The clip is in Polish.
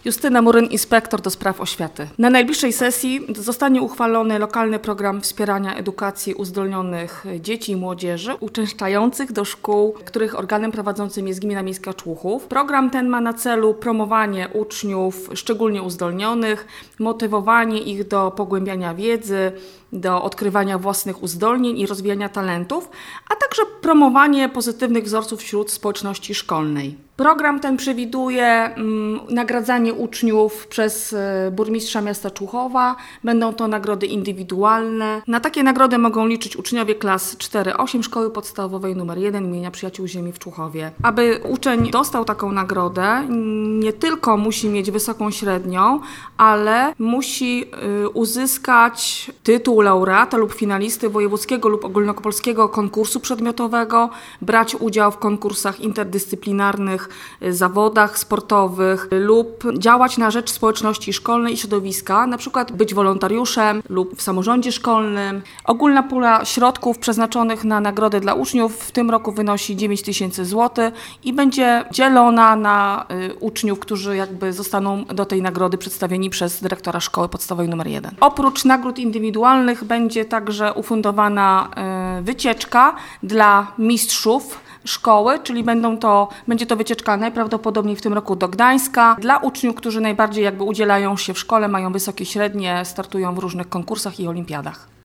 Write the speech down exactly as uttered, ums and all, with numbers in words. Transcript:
Justyna Muryn, inspektor do spraw oświaty. Na najbliższej sesji zostanie uchwalony lokalny program wspierania edukacji uzdolnionych dzieci i młodzieży uczęszczających do szkół, których organem prowadzącym jest Gmina Miejska Człuchów. Program ten ma na celu promowanie uczniów szczególnie uzdolnionych, motywowanie ich do pogłębiania wiedzy, do odkrywania własnych uzdolnień i rozwijania talentów, a także promowanie pozytywnych wzorców wśród społeczności szkolnej. Program ten przewiduje mm, nagradzanie uczniów przez y, burmistrza miasta Człuchowa. Będą to nagrody indywidualne. Na takie nagrody mogą liczyć uczniowie klas cztery osiem Szkoły Podstawowej numer jeden imienia Przyjaciół Ziemi w Człuchowie. Aby uczeń dostał taką nagrodę, nie tylko musi mieć wysoką średnią, ale musi y, uzyskać tytuł laureata lub finalisty wojewódzkiego lub ogólnopolskiego konkursu przedmiotowego, brać udział w konkursach interdyscyplinarnych, zawodach sportowych lub działać na rzecz społeczności szkolnej i środowiska, na przykład być wolontariuszem lub w samorządzie szkolnym. Ogólna pula środków przeznaczonych na nagrody dla uczniów w tym roku wynosi dziewięć tysięcy złotych i będzie dzielona na y, uczniów, którzy jakby zostaną do tej nagrody przedstawieni przez dyrektora Szkoły Podstawowej numer jeden. Oprócz nagród indywidualnych będzie także ufundowana y, wycieczka dla mistrzów szkoły, czyli będą to, będzie to wycieczka najprawdopodobniej w tym roku do Gdańska. Dla uczniów, którzy najbardziej jakby udzielają się w szkole, mają wysokie średnie, startują w różnych konkursach i olimpiadach.